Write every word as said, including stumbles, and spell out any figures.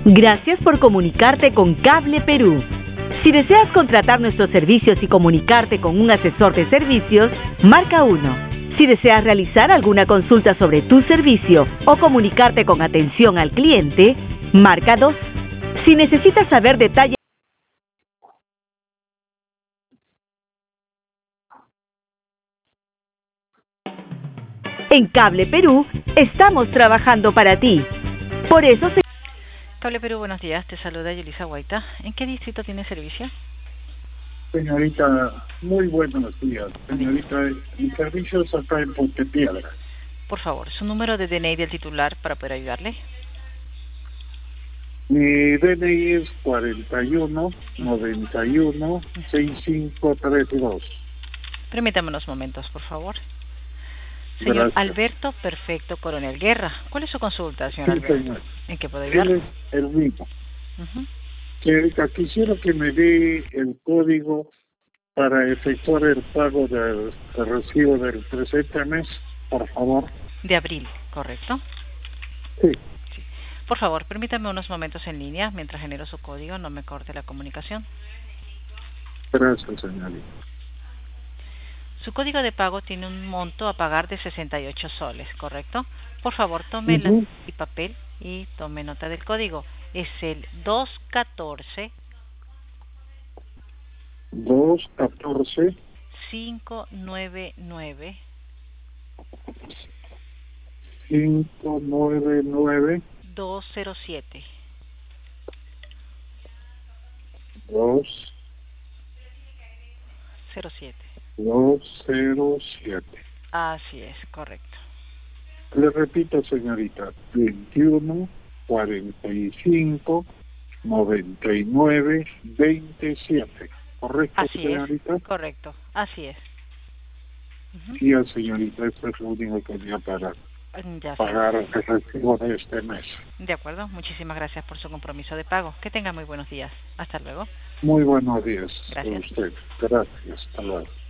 Gracias por comunicarte con Cable Perú. Si deseas contratar nuestros servicios y comunicarte con un asesor de servicios, marca uno. Si deseas realizar alguna consulta sobre tu servicio o comunicarte con atención al cliente, marca dos. Si necesitas saber detalles en Cable Perú, estamos trabajando para ti. Por eso se... Cable Perú, buenos días. Te saluda Yulisa Guaita. ¿En qué distrito tiene servicio? Señorita, muy buenos días. Señorita, mi servicio es acá en Pontepiedra. Por favor, su número de D N I del titular para poder ayudarle. Mi D N I es cuarenta y uno, noventa y uno, sesenta y cinco treinta y dos. Permítame unos momentos, por favor. Señor Gracias. Alberto Perfecto Coronel Guerra. ¿Cuál es su consulta, señor Sí, Alberto? señor. ¿En qué puedo Él ayudarle? es el mismo. Uh-huh. Señorita, quisiera que me dé el código para efectuar el pago del, del recibo del presente mes, por favor. De abril, ¿correcto? Sí. Sí. Por favor, permítame unos momentos en línea mientras genero su código, no me corte la comunicación. Gracias, señorita. Su código de pago tiene un monto a pagar de sesenta y ocho soles, ¿correcto? Por favor, tome Uh-huh. lápiz y papel y tome nota del código. Es el dos catorce dos catorce cinco nueve nueve cinco nueve nueve dos cero siete. dos cero siete. dos cero siete. Así es, correcto. Le repito, señorita, veintiuno cuarenta y cinco noventa y nueve veintisiete. ¿Correcto, Así señorita? es, correcto, así es. Uh-huh. Sí, señorita, esto es lo único que tenía para Ya pagar sé. el recibo de este mes. De acuerdo, muchísimas gracias por su compromiso de pago. Que tenga muy buenos días. Hasta luego. Muy buenos días Gracias. a usted. Gracias. Hasta luego.